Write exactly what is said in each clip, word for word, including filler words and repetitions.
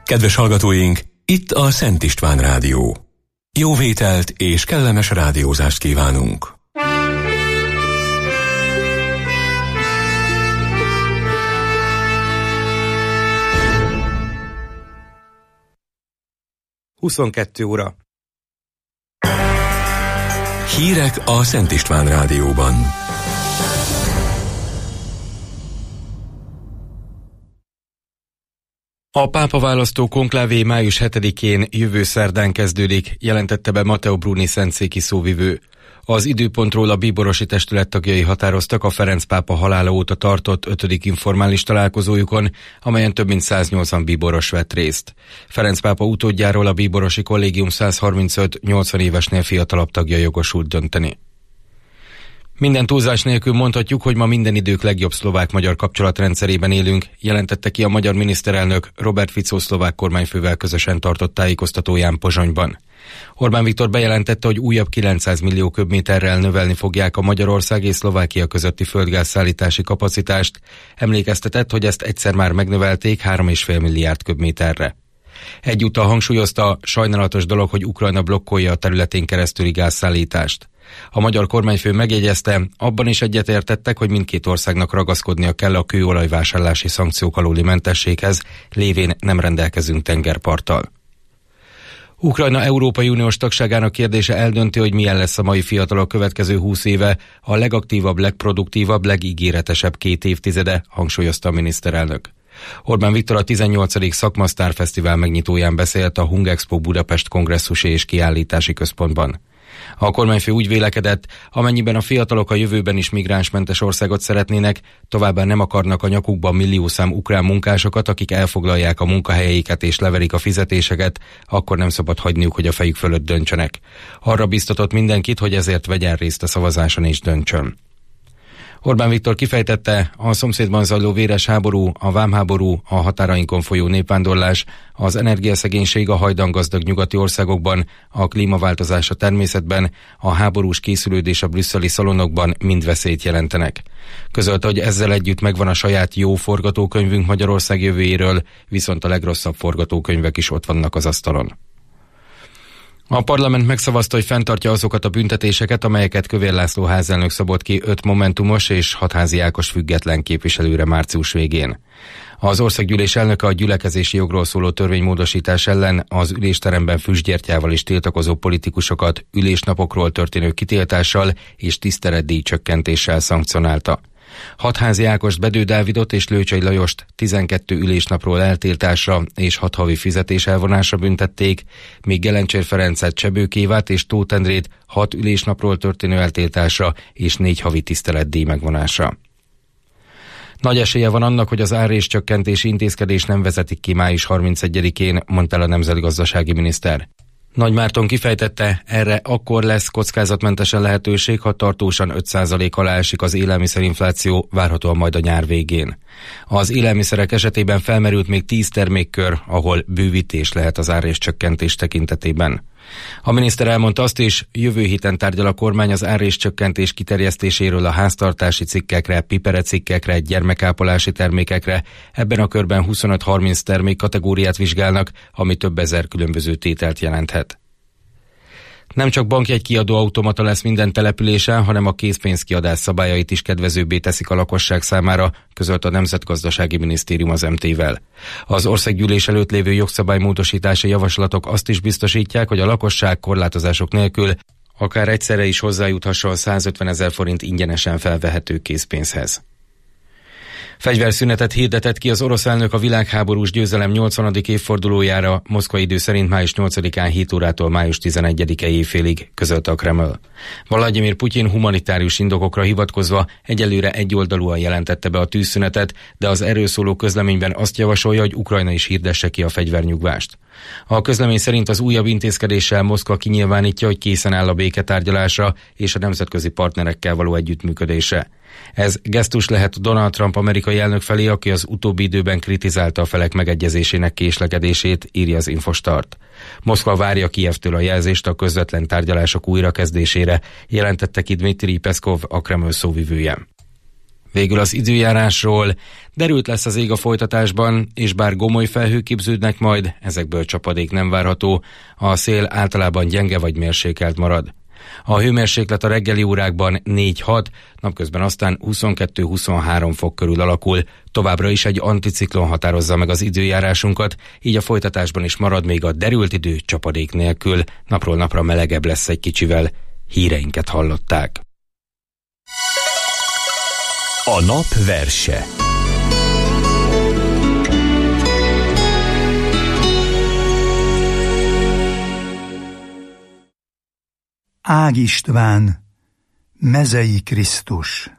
Kedves hallgatóink, itt a Szent István Rádió. Jó vételt és kellemes rádiózást kívánunk! huszonkettő óra. Hírek a Szent István Rádióban. A pápaválasztó konklávé május hetedikén jövő szerdán kezdődik, jelentette be Matteo Bruni szentszéki szóvivő. Az időpontról a bíborosi testület tagjai határoztak a Ferenc pápa halála óta tartott ötödik informális találkozójukon, amelyen több mint száznyolcvan bíboros vett részt. Ferenc pápa utódjáról a bíborosi kollégium százharmincöt-nyolcvan évesnél fiatalabb tagja jogosult dönteni. Minden túlzás nélkül mondhatjuk, hogy ma minden idők legjobb szlovák-magyar kapcsolatrendszerében élünk, jelentette ki a magyar miniszterelnök Robert Fico szlovák kormányfővel közösen tartott tájékoztatóján Pozsonyban. Orbán Viktor bejelentette, hogy újabb kilencszáz millió köbméterrel növelni fogják a Magyarország és Szlovákia közötti földgázszállítási kapacitást, emlékeztetett, hogy ezt egyszer már megnövelték három egész öt milliárd köbméterre. Egyúttal hangsúlyozta, sajnálatos dolog, hogy Ukrajna blokkolja a területén keresztüli gázszállítást. A magyar kormányfő megjegyezte, abban is egyetértettek, hogy mindkét országnak ragaszkodnia kell a kőolajvásárlási szankciók alóli mentességhez, lévén nem rendelkezünk tengerparttal. Ukrajna Európai Uniós tagságának kérdése eldönti, hogy milyen lesz a mai fiatalok következő húsz éve, a legaktívabb, legproduktívabb, legígéretesebb két évtizede, hangsúlyozta a miniszterelnök. Orbán Viktor a tizennyolcadik Szakmasztár Fesztivál megnyitóján beszélt a Hungexpo Budapest kongresszusi és kiállítási központban. A kormányfő úgy vélekedett, amennyiben a fiatalok a jövőben is migránsmentes országot szeretnének, továbbá nem akarnak a nyakukban milliószám ukrán munkásokat, akik elfoglalják a munkahelyeiket és leverik a fizetéseket, akkor nem szabad hagyniuk, hogy a fejük fölött döntsenek. Arra biztatott mindenkit, hogy ezért vegyen részt a szavazáson és döntsön. Orbán Viktor kifejtette, a szomszédban zajló véres háború, a vámháború, a határainkon folyó népvándorlás, az energiaszegénység a hajdangazdag nyugati országokban, a klímaváltozás a természetben, a háborús készülődés a brüsszeli szalonokban mind veszélyt jelentenek. Közölte, hogy ezzel együtt megvan a saját jó forgatókönyvünk Magyarország jövőjéről, viszont a legrosszabb forgatókönyvek is ott vannak az asztalon. A parlament megszavazta, hogy fenntartja azokat a büntetéseket, amelyeket Kövér László házelnök szabott ki öt momentumos és hat házi Ákos független képviselőre március végén. Az országgyűlés elnöke a gyülekezési jogról szóló törvénymódosítás ellen az ülésteremben füstgyertyával is tiltakozó politikusokat ülésnapokról történő kitiltással és tiszteletdíj csökkentéssel szankcionálta. Hatházi Ákost, Bedő Dávidot és Lőcsei Lajost tizenkét ülésnapról eltiltásra és hat havi fizetés elvonásra büntették, míg Gelencsér Ferencet, Csebők Évát és Tóth Endrét hat ülésnapról történő eltiltásra és négy havi tiszteletdíj megvonásra. Nagy esélye van annak, hogy az árréscsökkentési intézkedés nem vezetik ki május harmincegyedikén, mondta el a nemzetgazdasági miniszter. Nagy Márton kifejtette, erre akkor lesz kockázatmentesen lehetőség, ha tartósan öt százalék alá esik az élelmiszerinfláció, várhatóan majd a nyár végén. Az élelmiszerek esetében felmerült még tíz termékkör, ahol bővítés lehet az árréscsökkentés tekintetében. A miniszter elmondta azt is, jövő héten tárgyal a kormány az árréscsökkentés kiterjesztéséről a háztartási cikkekre, piperecikkekre, gyermekápolási termékekre. Ebben a körben huszonöt-harminc termék kategóriát vizsgálnak, ami több ezer különböző tételt jelenthet. Nem csak bankjegykiadó automata lesz minden településen, hanem a készpénzkiadás szabályait is kedvezőbbé teszik a lakosság számára, közölt a Nemzetgazdasági Minisztérium az em té-vel. Az országgyűlés előtt lévő jogszabálymódosítási javaslatok azt is biztosítják, hogy a lakosság korlátozások nélkül akár egyszerre is hozzájuthasson százötvenezer forint ingyenesen felvehető készpénzhez. Fegyverszünetet hirdetett ki az orosz elnök a világháborús győzelem nyolcvanadik évfordulójára, Moszkva idő szerint május nyolcadikán hét órától május tizenegyedike éjfélig, közölte a Kreml. Vladimir Putyin humanitárius indokokra hivatkozva egyelőre egyoldalúan jelentette be a tűzszünetet, de az erről szóló közleményben azt javasolja, hogy Ukrajna is hirdesse ki a fegyvernyugvást. A közlemény szerint az újabb intézkedéssel Moszkva kinyilvánítja, hogy készen áll a béketárgyalásra és a nemzetközi partnerekkel való együttműködésre. Ez gesztus lehet Donald Trump amerikai elnök felé, aki az utóbbi időben kritizálta a felek megegyezésének késlekedését, írja az Infostart. Moszkva várja Kijevtől a jelzést a közvetlen tárgyalások újrakezdésére, jelentette ki Dmitri Peszkov, a Kreml szóvivője. Végül az időjárásról. Derült lesz az ég a folytatásban, és bár gomoly felhők képződnek majd, ezekből csapadék nem várható. A szél általában gyenge vagy mérsékelt marad. A hőmérséklet a reggeli órákban négy-hat, napközben aztán huszonkettő-huszonhárom fok körül alakul. Továbbra is egy anticiklon határozza meg az időjárásunkat, így a folytatásban is marad még a derült idő csapadék nélkül. Napról napra melegebb lesz egy kicsivel. Híreinket hallották. A nap verse. Ág István, Mezei Krisztus.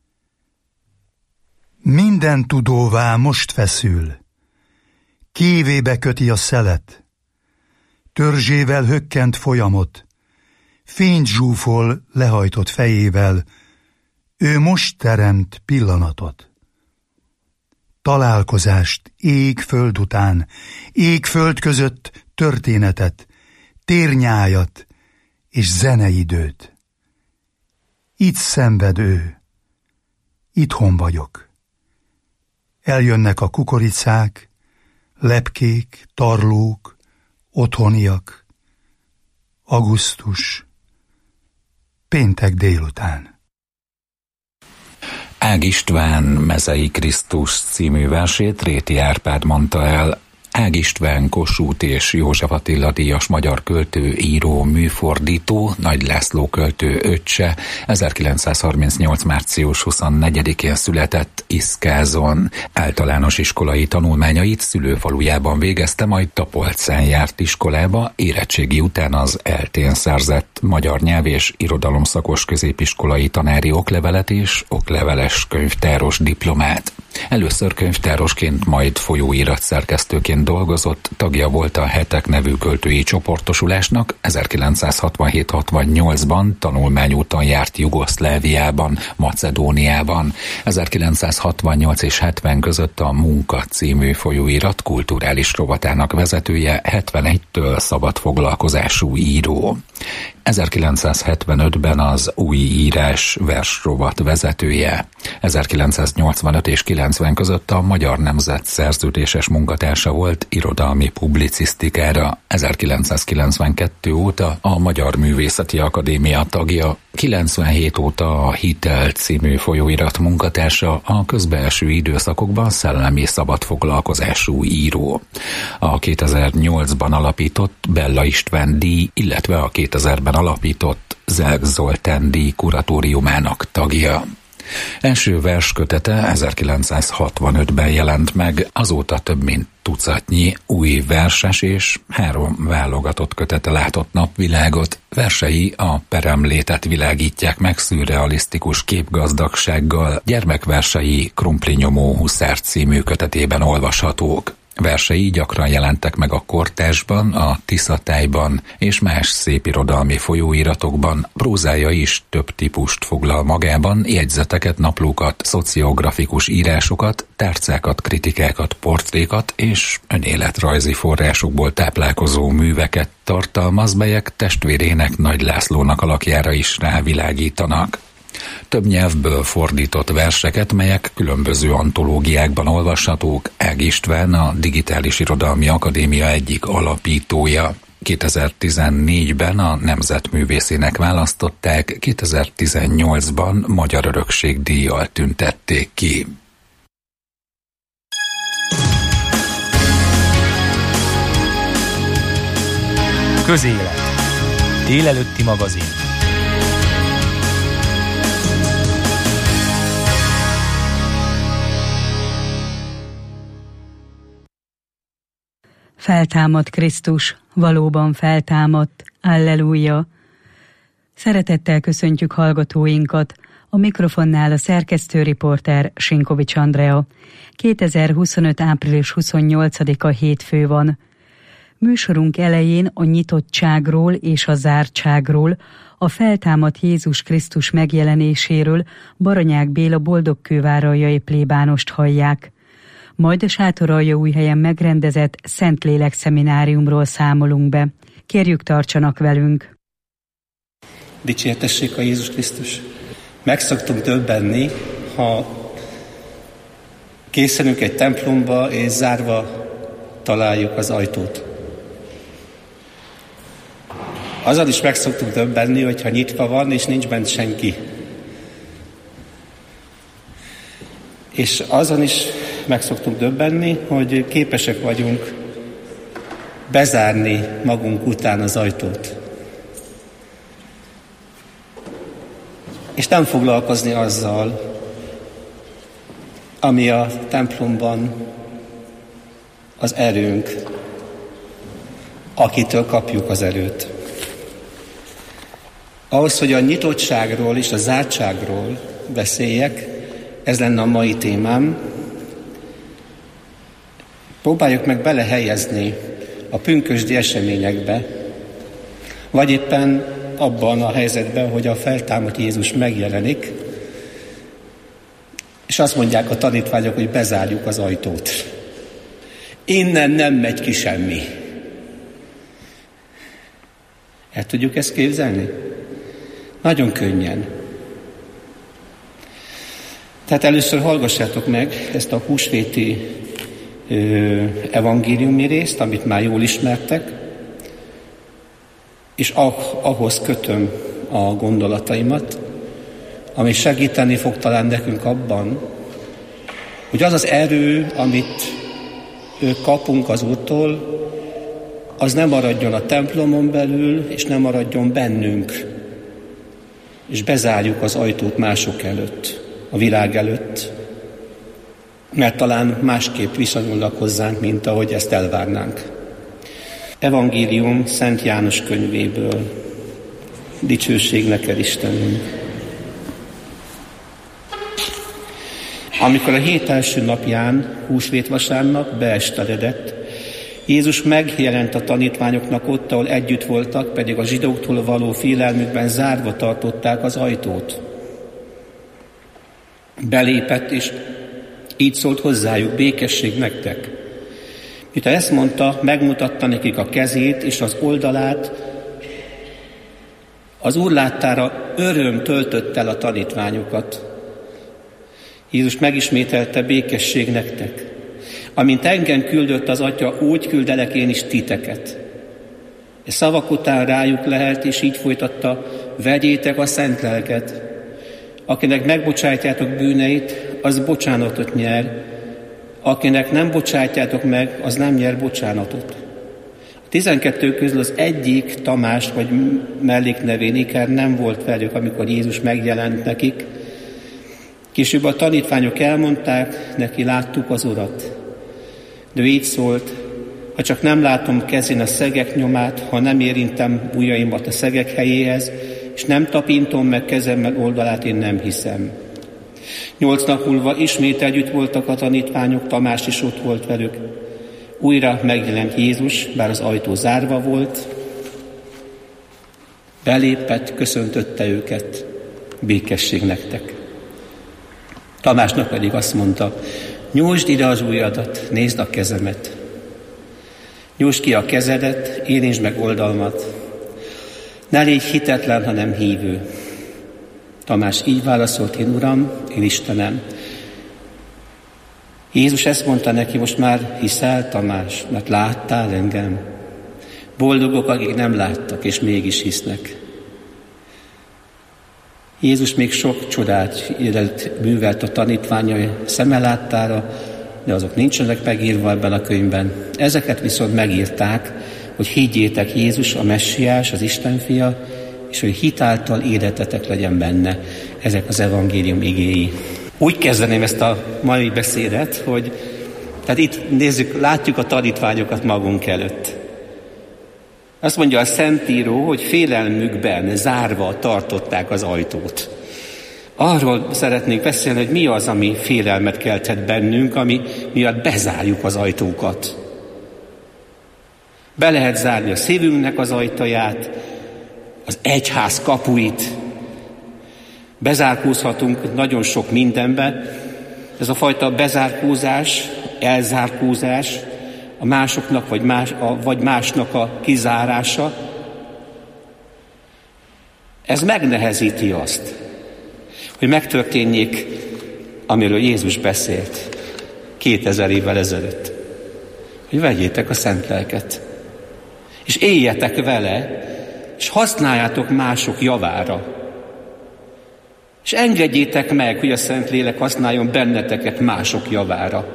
Minden tudóvá most feszül, kévébe köti a szelet, törzsével hökkent folyamot, fényt zsúfol lehajtott fejével, ő most teremt pillanatot. Találkozást ég-föld után, ég-föld között történetet, térnyájat és zeneidőt. Itt szenved ő, itthon vagyok. Eljönnek a kukoricák, lepkék, tarlók, otthoniak. Augusztus, péntek délután. Ág István Mezei Krisztus című versét Réti Árpád mondta el. Ág István Kossuth és József Attila díjas magyar költő, író, műfordító, Nagy László költő öccse, ezerkilencszázharmincnyolc. március huszonnegyedikén született Iszkázon. Általános iskolai tanulmányait szülőfalujában végezte, majd Tapolcán járt iskolába, érettségi után az eltén szerzett magyar nyelv és irodalomszakos középiskolai tanári oklevelet és okleveles könyvtáros diplomát. Először könyvtárosként, majd folyóiratszerkesztőként dolgozott, tagja volt a Hetek nevű költői csoportosulásnak, ezerkilencszázhatvanhét-hatvannyolcban tanulmányúton járt Jugoszláviában, Macedóniában. ezerkilencszázhatvannyolc és hetven között a Munka című folyóirat kulturális rovatának vezetője, hetvenegytől szabadfoglalkozású író. ezerkilencszázhetvenötben az Új Írás versrovat vezetője. ezerkilencszáznyolcvanöt és kilencven között a Magyar Nemzet szerződéses munkatársa volt irodalmi publicisztikára. ezerkilencszázkilencvenkettő óta a Magyar Művészeti Akadémia tagja, kilencvenhét óta a Hitel című folyóirat munkatársa, a közbeeső időszakokban szellemi szabadfoglalkozású író. A kétezer-nyolcban alapított Bella István díj, illetve a kétezerben alapított Zelk Zoltán díj kuratóriumának tagja. Első verskötete ezerkilencszázhatvanötben jelent meg, azóta több mint tucatnyi új verses és három válogatott kötete látott napvilágot. Versei a peremlétet világítják meg szürrealisztikus képgazdagsággal, gyermekversei Krumplinyomó Huszár című kötetében olvashatók. Versei gyakran jelentek meg a Kortársban, a Tiszatájban és más szépirodalmi folyóiratokban. Prózája is több típust foglal magában, jegyzeteket, naplókat, szociografikus írásokat, tárcákat, kritikákat, portrékat és önéletrajzi forrásokból táplálkozó műveket tartalmaz, melyek testvérének, Nagy Lászlónak alakjára is rávilágítanak. Több nyelvből fordított verseket, melyek különböző antológiákban olvashatók. Ág István a Digitális Irodalmi Akadémia egyik alapítója. kétezer-tizennégyben a Nemzetművészének választották, kétezer-tizennyolcban Magyar Örökség díjjal tüntették ki. Közélet. Délelőtti magazin. Feltámadt Krisztus, valóban feltámadt, alleluja! Szeretettel köszöntjük hallgatóinkat, a mikrofonnál a szerkesztő riporter Sinkovics Andrea. kétezer-huszonöt. április huszonnyolcadika hétfő van. Műsorunk elején a nyitottságról és a zártságról, a feltámadt Jézus Krisztus megjelenéséről Baranyák Béla boldogkőváraljai plébánost hallják. Majd a Sátoraljaújhelyen megrendezett Szentlélek szemináriumról számolunk be. Kérjük, tartsanak velünk! Dicsértessék a Jézus Krisztus! Meg szoktunk döbbenni, ha Készenünk egy templomba, és zárva találjuk az ajtót. Azon is meg szoktuk döbbenni, hogyha nyitva van, és nincs bent senki. És azon is meg szoktunk döbbenni, hogy képesek vagyunk bezárni magunk után az ajtót. És nem foglalkozni azzal, ami a templomban az erőnk, akitől kapjuk az erőt. Ahhoz, hogy a nyitottságról és a zártságról beszéljek, ez lenne a mai témám, próbáljuk meg belehelyezni a pünkösdi eseményekbe, vagy éppen abban a helyzetben, hogy a feltámadt Jézus megjelenik, és azt mondják a tanítványok, hogy bezárjuk az ajtót. Innen nem megy ki semmi. El tudjuk ezt képzelni? Nagyon könnyen. Tehát először hallgassátok meg ezt a húsvéti ö, evangéliumi részt, amit már jól ismertek, és ah, ahhoz kötöm a gondolataimat, ami segíteni fog talán nekünk abban, hogy az az erő, amit kapunk az Úrtól, az nem maradjon a templomon belül, és nem maradjon bennünk, és bezárjuk az ajtót mások előtt, a világ előtt, mert talán másképp viszonyulnak hozzánk, mint ahogy ezt elvárnánk. Evangélium Szent János könyvéből. Dicsőség neked, Istenünk! Amikor a hét első napján, húsvétvasárnap beesteledett, Jézus megjelent a tanítványoknak ott, ahol együtt voltak, pedig a zsidóktól való félelmükben zárva tartották az ajtót. Belépett, és így szólt hozzájuk: békesség nektek. Miután ezt mondta, megmutatta nekik a kezét és az oldalát. Az Úr láttára öröm töltött el a tanítványokat. Jézus megismételte: békesség nektek. Amint engem küldött az Atya, úgy küldelek én is titeket. És szavak után rájuk lehelt, és így folytatta: vegyétek a szent lelket. Akinek megbocsátjátok bűneit, az bocsánatot nyer. Akinek nem bocsátjátok meg, az nem nyer bocsánatot. A tizenkettő közül az egyik, Tamás, vagy melléknevén Iker nem volt velük, amikor Jézus megjelent nekik. Később a tanítványok elmondták neki: láttuk az Urat. De ő így szólt: ha csak nem látom kezén a szegek nyomát, ha nem érintem ujjaimat a szegek helyéhez, és nem tapintom meg kezemmel oldalát, én nem hiszem. Nyolc nap múlva ismét együtt voltak a tanítványok, Tamás is ott volt velük. Újra megjelent Jézus, bár az ajtó zárva volt. Belépett, köszöntötte őket: békesség nektek. Tamásnak pedig azt mondta: nyújtsd ide az ujjadat, nézd a kezemet. Nyújtsd ki a kezedet, érintsd meg oldalmat. Ne légy hitetlen, hanem hívő. Tamás így válaszolt: én Uram, én Istenem. Jézus ezt mondta neki: most már hiszel, Tamás, mert láttál engem. Boldogok, akik nem láttak, és mégis hisznek. Jézus még sok csodát művelt a tanítványai szeme láttára, de azok nincsenek megírva ebben a könyvben. Ezeket viszont megírták, hogy higgyétek, Jézus a Messiás, az Isten fia, és hogy hitáltal életetek legyen benne. Ezek az evangélium igéi. Úgy kezdeném ezt a mai beszédet, hogy tehát itt nézzük, látjuk a tanítványokat magunk előtt. Azt mondja a Szentíró, hogy félelmükben zárva tartották az ajtót. Arról szeretnénk beszélni, hogy mi az, ami félelmet kelthet bennünk, ami miatt bezárjuk az ajtókat. Be lehet zárni a szívünknek az ajtaját, az egyház kapuit. Bezárkózhatunk nagyon sok mindenbe. Ez a fajta bezárkózás, elzárkózás, a másoknak vagy, más, a, vagy másnak a kizárása, ez megnehezíti azt, hogy megtörténjék, amiről Jézus beszélt. kétezer évvel ezelőtt. Hogy vegyétek a szent lelket, és éljetek vele, és használjátok mások javára. És engedjétek meg, hogy a Szentlélek használjon benneteket mások javára.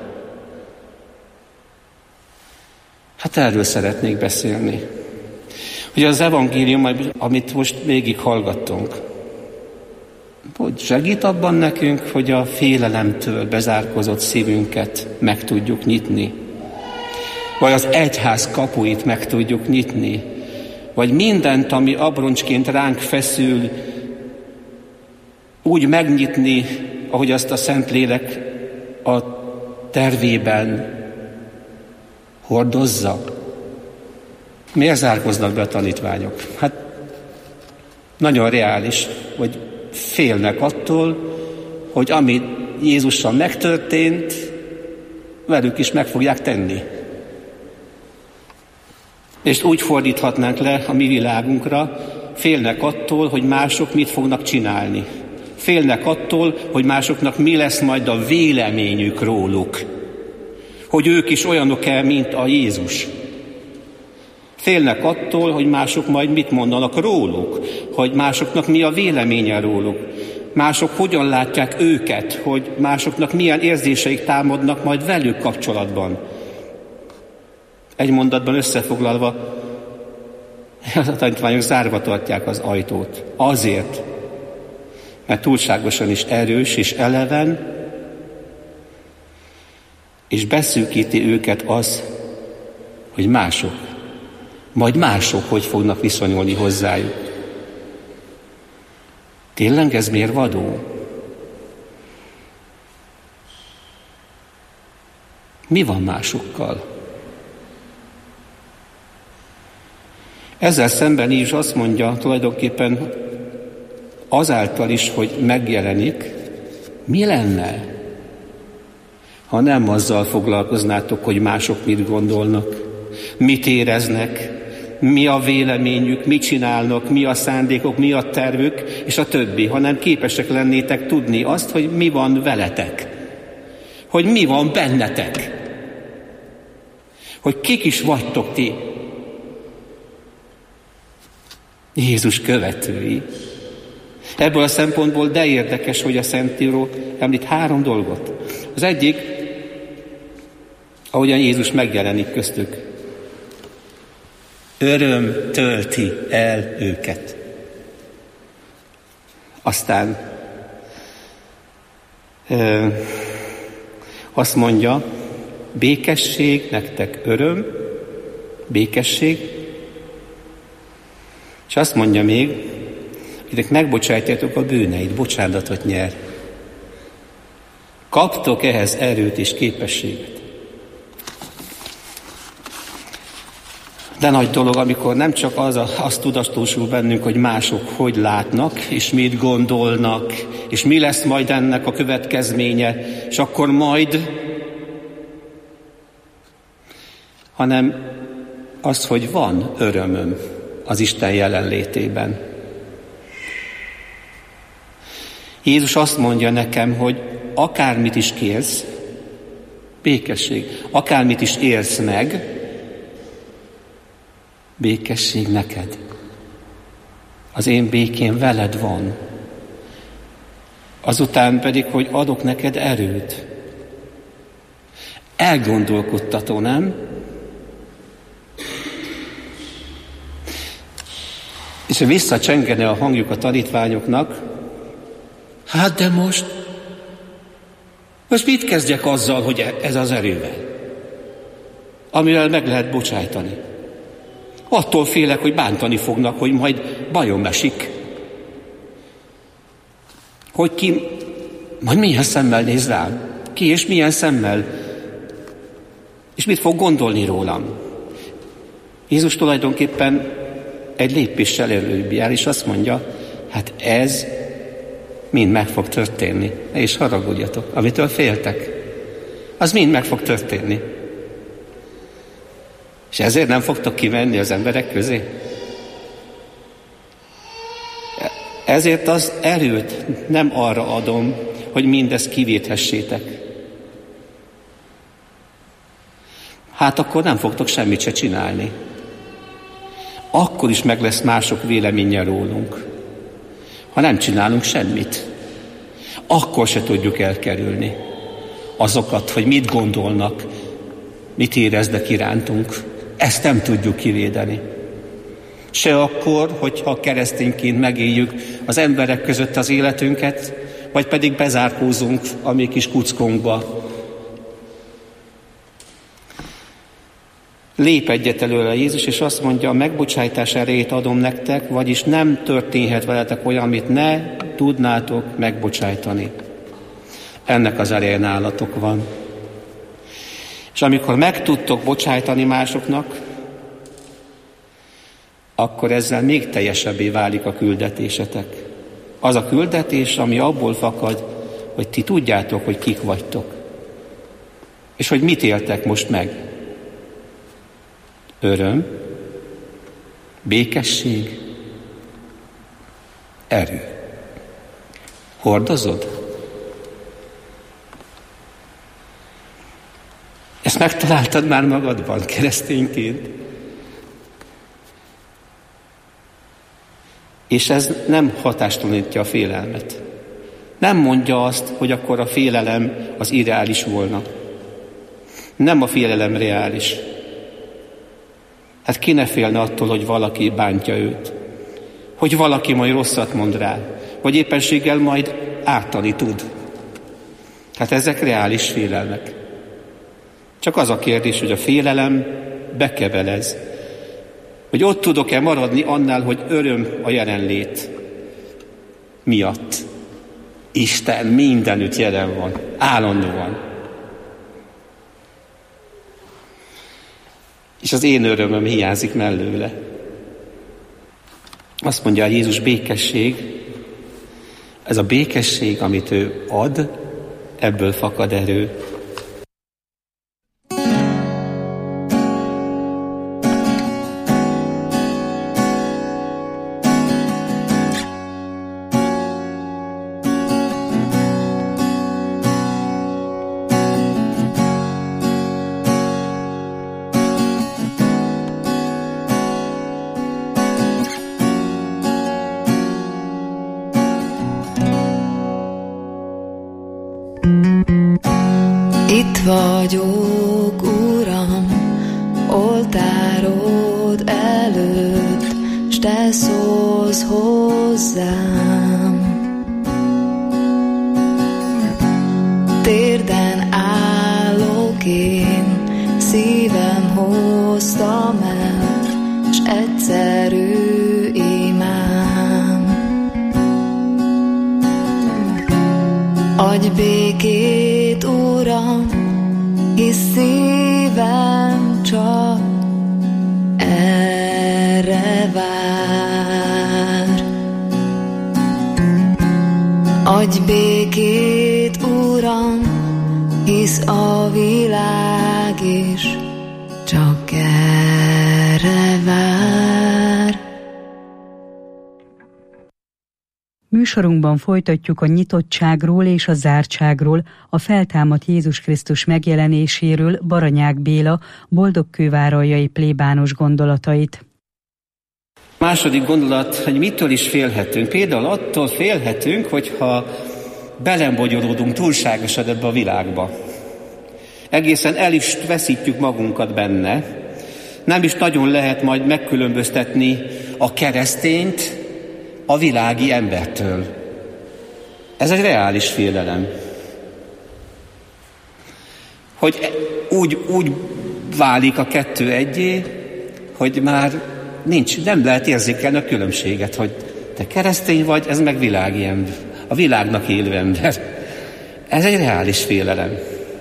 Hát erről szeretnék beszélni. Ugye az evangélium, amit most végig hallgattunk, hogy segít abban nekünk, hogy a félelemtől bezárkozott szívünket meg tudjuk nyitni. Vagy az egyház kapuit meg tudjuk nyitni. Vagy mindent, ami abroncsként ránk feszül, úgy megnyitni, ahogy azt a Szentlélek a tervében hordozza. Miért zárkoznak be a tanítványok? Hát nagyon reális, hogy félnek attól, hogy ami Jézussal megtörtént, velük is meg fogják tenni. És úgy fordíthatnánk le a mi világunkra, félnek attól, hogy mások mit fognak csinálni. Félnek attól, hogy másoknak mi lesz majd a véleményük róluk. Hogy ők is olyanok-e, mint a Jézus. Félnek attól, hogy mások majd mit mondanak róluk, hogy másoknak mi a véleménye róluk. Mások hogyan látják őket, hogy másoknak milyen érzéseik támadnak majd velük kapcsolatban. Egy mondatban összefoglalva, a tanítványok zárva tartják az ajtót. Azért, mert túlságosan is erős és eleven, és beszűkíti őket az, hogy mások, majd mások hogy fognak viszonyulni hozzájuk. Tényleg ez mérvadó? Mi van másokkal? Ezzel szemben is azt mondja tulajdonképpen azáltal is, hogy megjelenik, mi lenne, ha nem azzal foglalkoznátok, hogy mások mit gondolnak, mit éreznek, mi a véleményük, mit csinálnak, mi a szándékok, mi a tervük, és a többi, hanem képesek lennétek tudni azt, hogy mi van veletek, hogy mi van bennetek, hogy kik is vagytok ti. Jézus követői. Ebből a szempontból de érdekes, hogy a Szentíró említ három dolgot. Az egyik, ahogyan Jézus megjelenik köztük. Öröm tölti el őket. Aztán ö, azt mondja, békesség, nektek öröm, békesség, és azt mondja még, hogy megbocsájtjátok a bűneit, bocsánatot nyer. Kaptok ehhez erőt és képességet. De nagy dolog, amikor nem csak az, a, az tudatosul bennünk, hogy mások hogy látnak, és mit gondolnak, és mi lesz majd ennek a következménye, és akkor majd, hanem az, hogy van örömöm az Isten jelenlétében. Jézus azt mondja nekem, hogy akármit is kérsz, békesség, akármit is érsz meg, békesség neked. Az én békém veled van. Azután pedig, hogy adok neked erőt. Elgondolkodtató, nem? És visszacsengene a hangjuk a tanítványoknak, hát de most, most mit kezdjek azzal, hogy ez az erővel, amivel meg lehet bocsájtani? Attól félek, hogy bántani fognak, hogy majd bajom esik. Hogy ki, majd milyen szemmel néz rám? Ki és milyen szemmel? És mit fog gondolni rólam? Jézus tulajdonképpen egy lépéssel előbb jár, és azt mondja, hát ez mind meg fog történni. Ne is haragudjatok, amitől féltek. Az mind meg fog történni. És ezért nem fogtok kimenni az emberek közé? Ezért az erőt nem arra adom, hogy mindezt kivéthessétek, hát akkor nem fogtok semmit se csinálni. Akkor is meg lesz mások véleménye rólunk, ha nem csinálunk semmit. Akkor se tudjuk elkerülni azokat, hogy mit gondolnak, mit éreznek irántunk. Ezt nem tudjuk kivédeni. Se akkor, hogyha keresztényként megéljük az emberek között az életünket, vagy pedig bezárkózunk a mi kis kuckónkba. Lép egyet előle Jézus, és azt mondja, a megbocsájtás erejét adom nektek, vagyis nem történhet veletek olyan, amit ne tudnátok megbocsájtani. Ennek az ereje nálatok van. És amikor meg tudtok bocsájtani másoknak, akkor ezzel még teljesebbé válik a küldetésetek. Az a küldetés, ami abból fakad, hogy ti tudjátok, hogy kik vagytok. És hogy mit éltek most meg. Öröm, békesség, erő. Hordozod? Ezt megtaláltad már magadban keresztényként? És ez nem hatástalanítja a félelmet. Nem mondja azt, hogy akkor a félelem az irreális volna. Nem a félelem reális. Hát ki ne félne attól, hogy valaki bántja őt, hogy valaki majd rosszat mond rá, vagy éppenséggel majd ártani tud. Hát ezek reális félelmek. Csak az a kérdés, hogy a félelem bekebelez, hogy ott tudok-e maradni annál, hogy öröm a jelenlét miatt. Isten mindenütt jelen van, állandóan. És az én örömöm hiányzik mellőle. Azt mondja Jézus, békesség, ez a békesség, amit ő ad, ebből fakad erő. Itt vagyok, Uram, oltárod előtt, s te szólsz hozzám. Térden állok én, szívem hoztam el, s egyszerű imám. Adj békét, Uram, hisz szívem csak erre vár. Adj békét, Uram, hisz a világ is csak erre vár. Műsorunkban folytatjuk a nyitottságról és a zártságról, a feltámadt Jézus Krisztus megjelenéséről Baranyák Béla, boldogkőváralljai plébános gondolatait. Második gondolat, hogy mitől is félhetünk. Például attól félhetünk, hogyha belembonyolódunk túlságosan ebbe a világba. Egészen el is veszítjük magunkat benne. Nem is nagyon lehet majd megkülönböztetni a keresztényt a világi embertől. Ez egy reális félelem. Hogy úgy, úgy válik a kettő egyé, hogy már nincs, nem lehet érzékelni a különbséget, hogy te keresztény vagy, ez meg világi ember. A világnak élő ember. Ez egy reális félelem.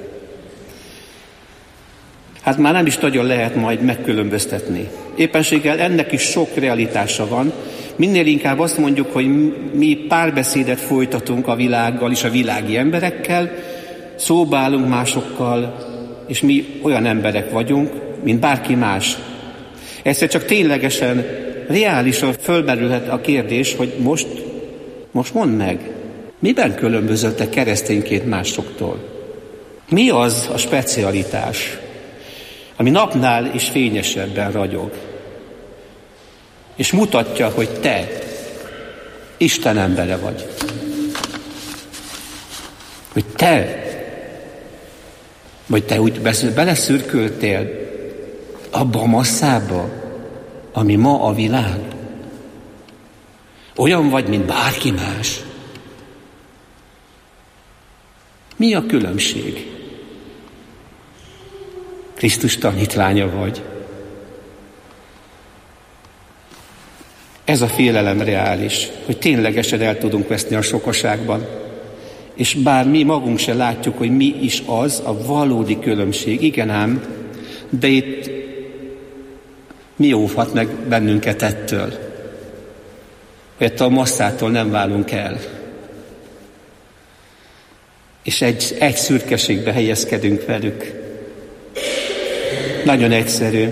Hát már nem is nagyon lehet majd megkülönböztetni. Éppenséggel ennek is sok realitása van. Minél inkább azt mondjuk, hogy mi párbeszédet folytatunk a világgal és a világi emberekkel, szóba állunk másokkal, és mi olyan emberek vagyunk, mint bárki más. Egyszer csak ténylegesen, reálisan fölmerülhet a kérdés, hogy most, most mondd meg, miben különbözöl te keresztényként másoktól? Mi az a specialitás, ami napnál is fényesebben ragyog, és mutatja, hogy te Isten embere vagy. Hogy te, vagy te úgy beleszürköltél abba a masszába, ami ma a világ. Olyan vagy, mint bárki más. Mi a különbség? Krisztus tanítványa vagy. Ez a félelem reális, hogy ténylegesen el tudunk veszni a sokaságban, és bár mi magunk se látjuk, hogy mi is az a valódi különbség. Igen ám, de itt mi óvhat meg bennünket ettől? Hogy ettől a masszától nem válunk el. És egy, egy szürkeségbe helyezkedünk velük. Nagyon egyszerű,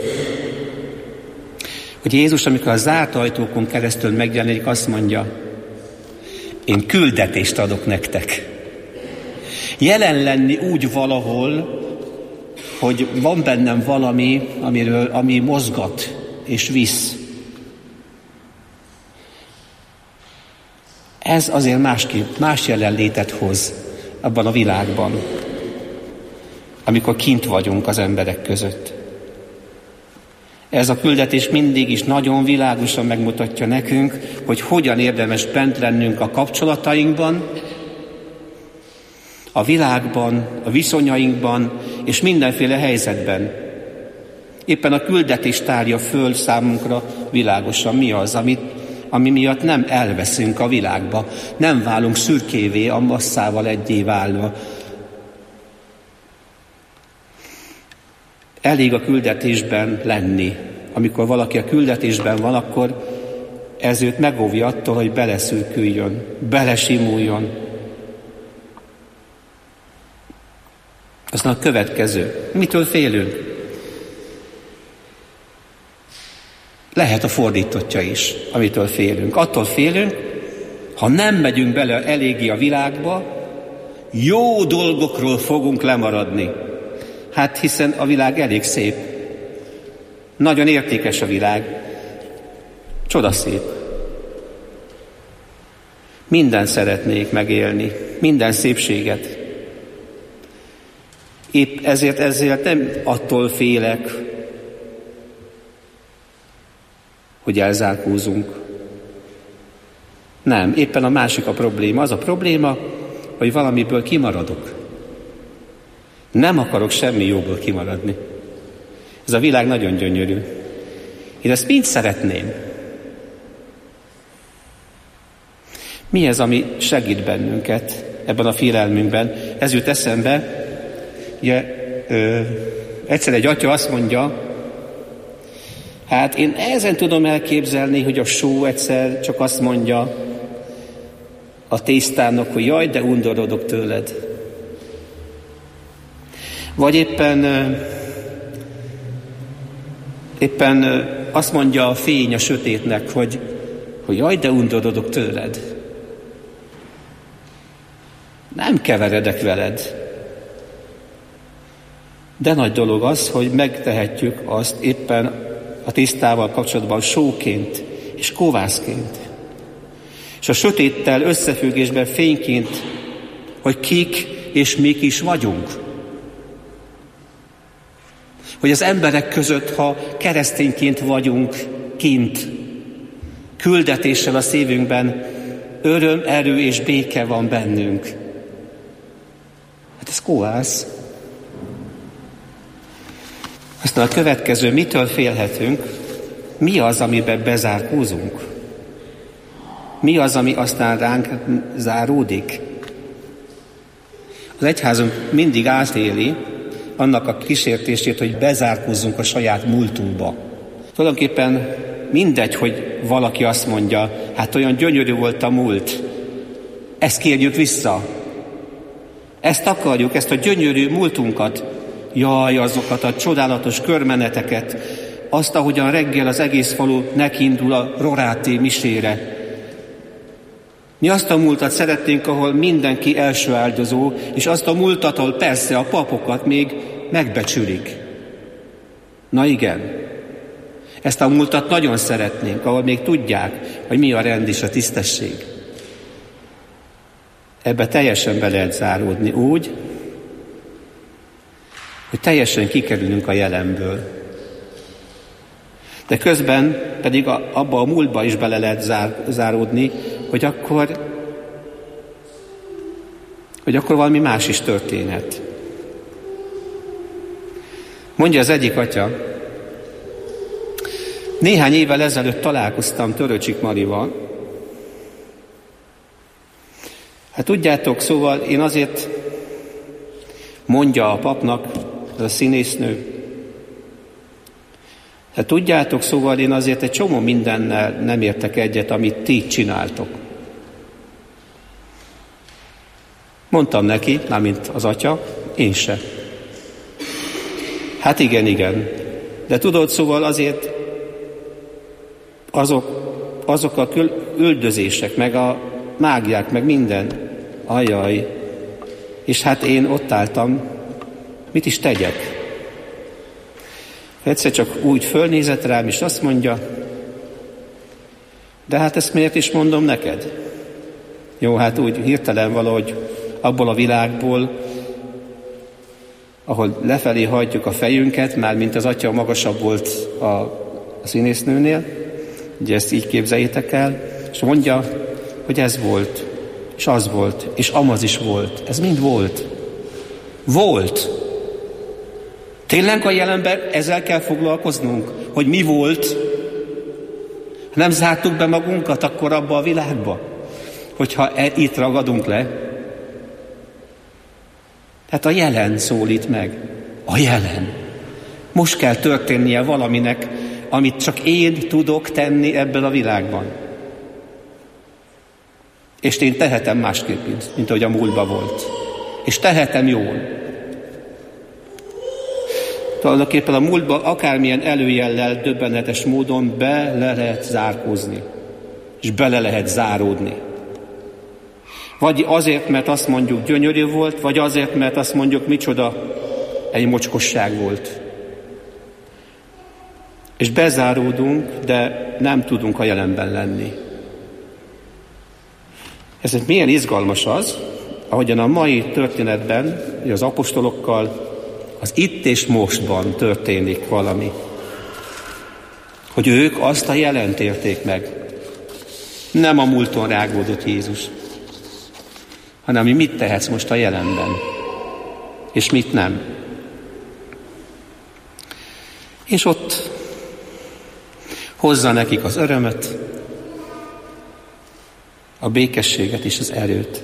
hogy Jézus, amikor a zárt ajtókon keresztül megjelenik, azt mondja, én küldetést adok nektek. Jelen lenni úgy valahol, hogy van bennem valami, amiről, ami mozgat és visz. Ez azért másképp, más jelenlétet hoz abban a világban, amikor kint vagyunk az emberek között. Ez a küldetés mindig is nagyon világosan megmutatja nekünk, hogy hogyan érdemes bent lennünk a kapcsolatainkban, a világban, a viszonyainkban és mindenféle helyzetben. Éppen a küldetés tárja föl számunkra világosan, mi az, amit, ami miatt nem elveszünk a világba, nem válunk szürkévé a masszával egyé válva. Elég a küldetésben lenni. Amikor valaki a küldetésben van, akkor ez őt megóvja attól, hogy beleszürküljön, belesimuljon. Aztán a következő. Mitől félünk? Lehet a fordítottja is, amitől félünk. Attól félünk, ha nem megyünk bele eléggé a világba, jó dolgokról fogunk lemaradni. Hát hiszen a világ elég szép. Nagyon értékes a világ. Csodaszép. Minden szeretnék megélni. Minden szépséget. Épp ezért ezért nem attól félek, hogy elzárkózunk. Nem, éppen a másik a probléma. Az a probléma, hogy valamiből kimaradok. Nem akarok semmi jóból kimaradni. Ez a világ nagyon gyönyörű. Én ezt mind szeretném. Mi ez, ami segít bennünket ebben a félelmünkben? Ez jut eszembe. Ugye, ö, egyszer egy atya azt mondja, hát én ezen tudom elképzelni, hogy a só egyszer csak azt mondja a tésztának, hogy jaj, de undorodok tőled. Vagy éppen, éppen azt mondja a fény a sötétnek, hogy, hogy jaj, de undorodok tőled. Nem keveredek veled. De nagy dolog az, hogy megtehetjük azt éppen a tisztával kapcsolatban sóként és kovászként. És a sötéttel összefüggésben fényként, hogy kik és mik is vagyunk. Hogy az emberek között, ha keresztényként vagyunk kint, küldetéssel a szívünkben, öröm, erő és béke van bennünk. Hát ez kovász. Aztán a következő, mitől félhetünk? Mi az, amiben bezárkózunk? Mi az, ami aztán ránk záródik? Az egyházunk mindig átéli annak a kísértését, hogy bezárkózzunk a saját múltunkba. Tulajdonképpen mindegy, hogy valaki azt mondja, hát olyan gyönyörű volt a múlt, ezt kérjük vissza. Ezt akarjuk, ezt a gyönyörű múltunkat, jaj, azokat a csodálatos körmeneteket, azt, ahogyan reggel az egész falu nekiindul a roráti misére. Mi azt a múltat szeretnénk, ahol mindenki első áldozó, és azt a múltat, ahol persze a papokat még megbecsülik. Na igen, ezt a múltat nagyon szeretnénk, ahol még tudják, hogy mi a rend és a tisztesség. Ebbe teljesen be lehet záródni úgy, hogy teljesen kikerülünk a jelenből. De közben pedig abba a múltba is bele lehet zár, záródni, hogy akkor, hogy akkor valami más is történhet. Mondja az egyik atya, néhány évvel ezelőtt találkoztam Töröcsik Marival. Hát tudjátok, szóval én azért, mondja a papnak, ez a színésznő, hát tudjátok, szóval én azért egy csomó mindennel nem értek egyet, amit ti csináltok. Mondtam neki, mármint az atya, én se. Hát igen, igen. De tudod, szóval azért azok, azok a üldözések, meg a mágiák, meg minden, ajaj. És hát én ott álltam, mit is tegyek? Egyszer csak úgy fölnézett rám, és azt mondja, de hát ezt miért is mondom neked? Jó, hát úgy hirtelen valahogy abból a világból, ahol lefelé hajtjuk a fejünket, már mint az atya magasabb volt a, a színésznőnél, ugye ezt így képzeljétek el, és mondja, hogy ez volt, és az volt, és amaz is volt. Ez mind volt. Volt. Tényleg a jelenben ezzel kell foglalkoznunk, hogy mi volt? Nem zártuk be magunkat akkor abba a világba, hogyha e, itt ragadunk le. Tehát a jelen szólít meg. A jelen. Most kell történnie valaminek, amit csak én tudok tenni ebben a világban. És én tehetem másképp, mint ahogy a múltban volt. És tehetem jól. Tulajdonképpen a múltban akármilyen előjellel döbbenetes módon bele lehet zárkózni. És bele lehet záródni. Vagy azért, mert azt mondjuk gyönyörű volt, vagy azért, mert azt mondjuk micsoda egy mocskosság volt. És bezáródunk, de nem tudunk a jelenben lenni. Ezért milyen izgalmas az, ahogyan a mai történetben, az apostolokkal, az itt és mostban történik valami. Hogy ők azt a jelent érték meg. Nem a múlton rágódott Jézus, hanem hogy mit tehetsz most a jelenben, és mit nem. És ott hozza nekik az örömöt, a békességet és az erőt.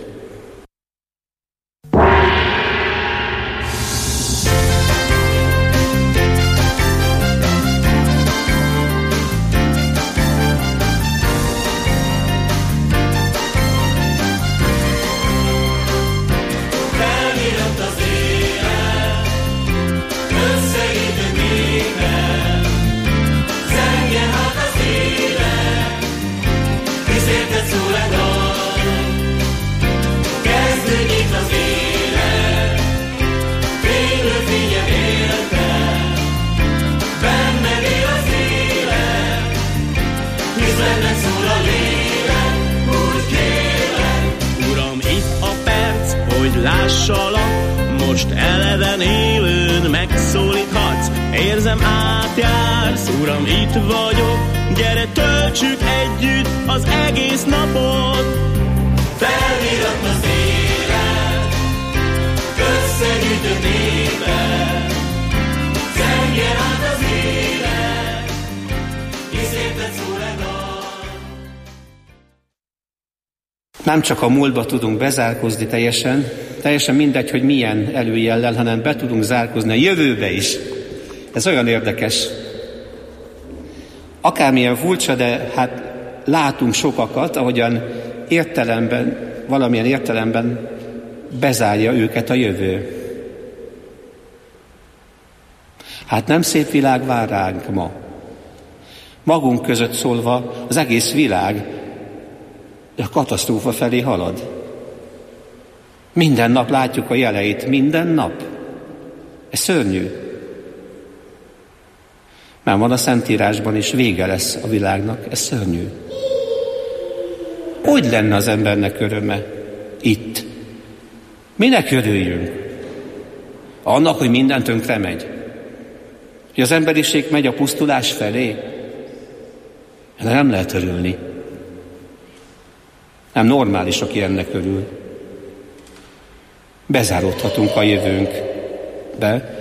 Most eleven élőn megszólíthatsz, érzem átjársz, Uram, itt vagyok, gyere töltsük együtt az egész napot. Felvirat az élet, összegyűjtött népet, zengjen át az élet, hisz érted szól e dal. Nem csak a múltba tudunk bezárkózni teljesen, teljesen mindegy, hogy milyen előjellel, hanem be tudunk zárkózni a jövőbe is. Ez olyan érdekes. Akármilyen furcsa, de hát látunk sokakat, ahogyan értelemben, valamilyen értelemben bezárja őket a jövő. Hát nem szép világ vár ránk ma. Magunk között szólva az egész világ a katasztrófa felé halad. Minden nap látjuk a jeleit, minden nap. Ez szörnyű. Már van a Szentírásban is, vége lesz a világnak, ez szörnyű. Hogy lenne az embernek öröme itt? Minek örüljünk? Annak, hogy minden tönkre megy? Hogy az emberiség megy a pusztulás felé? De nem lehet örülni. Nem normális, aki ennek örül. Bezáródhatunk a jövőnkbe.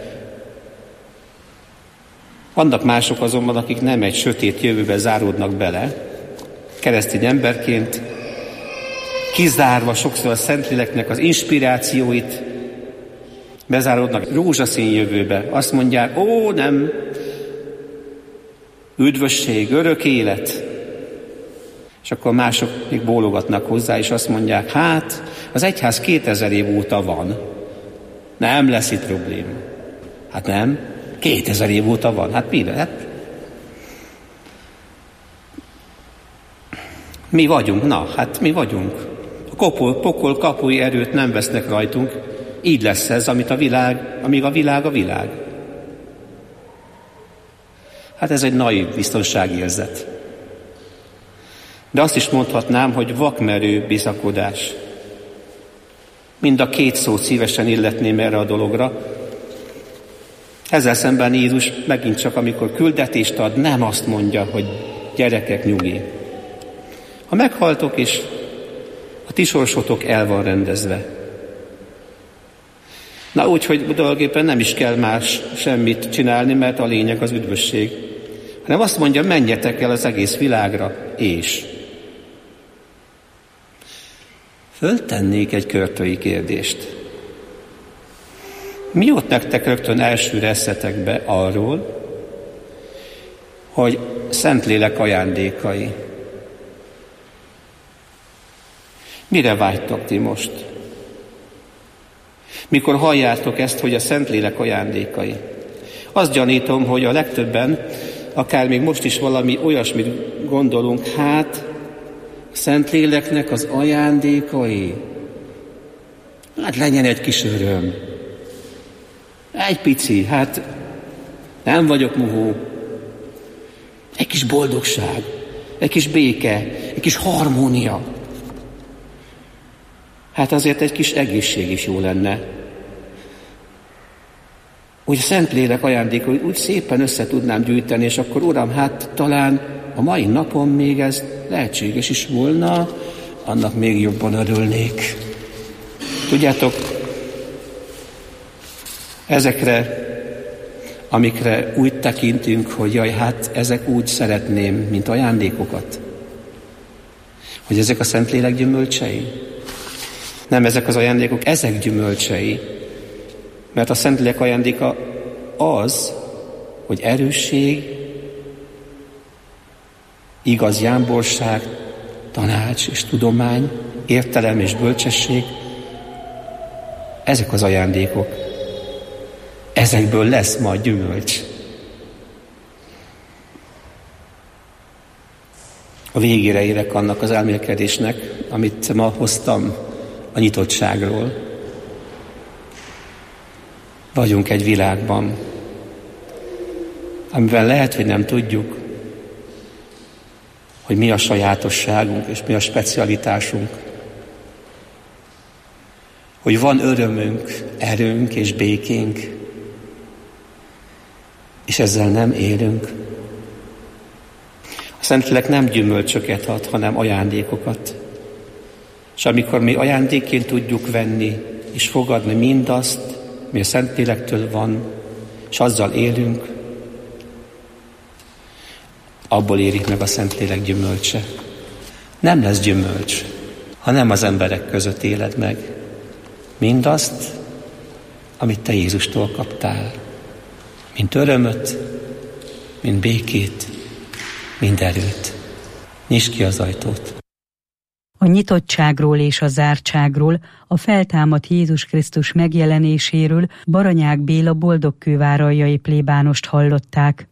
Vannak mások azonban, akik nem egy sötét jövőbe záródnak bele, keresztény emberként, kizárva sokszor a Szentléleknek az inspirációit, bezáródnak rózsaszín jövőbe. Azt mondják, ó, nem, üdvösség, örök élet. És akkor mások még bólogatnak hozzá, és azt mondják, hát, az egyház kétezer év óta van. Nem lesz itt probléma. Hát nem, kétezer év óta van. Hát mire? Hát mi vagyunk, na, hát mi vagyunk. A kopol, pokol kapui erőt nem vesznek rajtunk. Így lesz ez, amit a világ, amíg a világ a világ. Hát ez egy naív biztonságérzet. De azt is mondhatnám, hogy vakmerő bizakodás. Mind a két szót szívesen illetném erre a dologra. Ezzel szemben Jézus megint csak, amikor küldetést ad, nem azt mondja, hogy gyerekek, nyugi. Ha meghaltok is, a ti sorsotok el van rendezve. Na úgy, hogy tulajdonképpen nem is kell más semmit csinálni, mert a lényeg az üdvösség. Hanem azt mondja, menjetek el az egész világra, és föltennék egy költői kérdést. Mi ott nektek rögtön elsőre eszetekbe arról, hogy Szentlélek ajándékai? Mire vágytok ti most? Mikor halljátok ezt, hogy a Szentlélek ajándékai? Azt gyanítom, hogy a legtöbben, akár még most is valami olyasmit gondolunk, hát a Szentléleknek az ajándékai, hát legyen egy kis öröm. Egy pici, hát nem vagyok muhó. Egy kis boldogság, egy kis béke, egy kis harmónia. Hát azért egy kis egészség is jó lenne. Úgy a Szentlélek ajándéka, úgy szépen össze tudnám gyűjteni, és akkor Uram, hát talán a mai napon még ez lehetséges is volna, annak még jobban örülnék. Tudjátok, ezekre, amikre úgy tekintünk, hogy jaj, hát ezek úgy szeretném, mint ajándékokat, hogy ezek a Szentlélek gyümölcsei. Nem ezek az ajándékok, ezek gyümölcsei. Mert a Szentlélek ajándéka az, hogy erősség, igaz jámborság, tanács és tudomány, értelem és bölcsesség, ezek az ajándékok. Ezekből lesz majd gyümölcs. A végére érek annak az elmélkedésnek, amit ma hoztam a nyitottságról. Vagyunk egy világban, amiben lehet, hogy nem tudjuk, hogy mi a sajátosságunk és mi a specialitásunk. Hogy van örömünk, erőnk és békénk, és ezzel nem élünk. A Szentlélek nem gyümölcsöket ad, hanem ajándékokat. És amikor mi ajándékként tudjuk venni és fogadni mindazt, mi a Szentlélektől van, és azzal élünk, abból érik meg a Szentlélek gyümölcse. Nem lesz gyümölcs, ha nem az emberek között éled meg mindazt, amit te Jézustól kaptál. Mint örömöt, mint békét, mint erőt. Nyisd ki az ajtót. A nyitottságról és a zártságról, a feltámadt Jézus Krisztus megjelenéséről Baranyák Béla boldogkőváraljai plébánost hallották.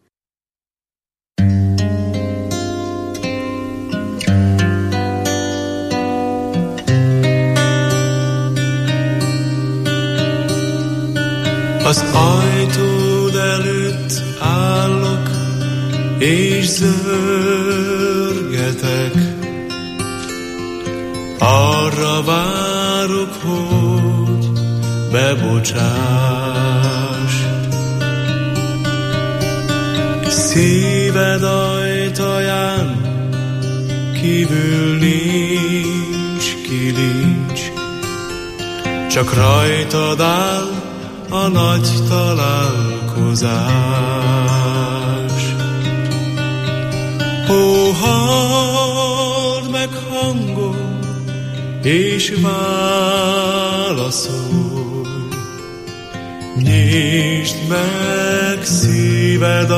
Az ajtód előtt állok, és zörgetek. Arra várok, hogy bebocsáss. Szíved ajtaján kívül nincs kilincs, csak rajtad áll a nagy találkozás. Ó, halld meg hangom, és válaszolj, nyisd meg szíved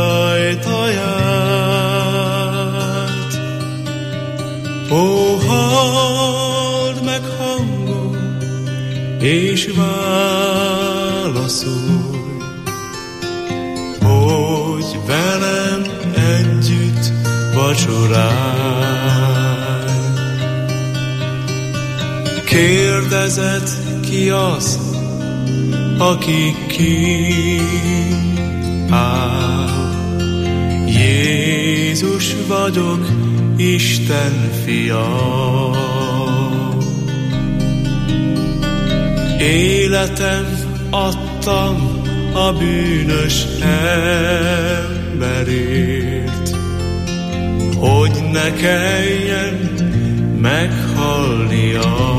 ajtaját. Ó, halld meg hangom, és válaszolj, hogy velem együtt vacsorálj. Kérdezed, ki az, aki kint áll? Jézus vagyok, Isten fia. Életem adtam a bűnös emberért, hogy ne kelljen meghalnia.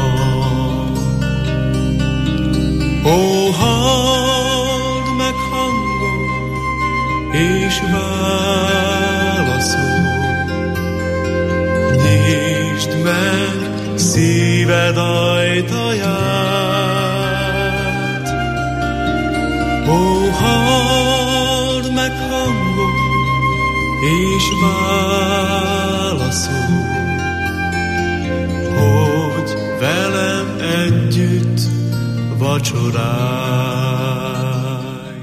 Ó, halld meg hangom, és válaszolj, nyisd meg szíved ajtaját. Ó, halld meg hangom, és válaszolj, hogy velem együtt vacsorálj.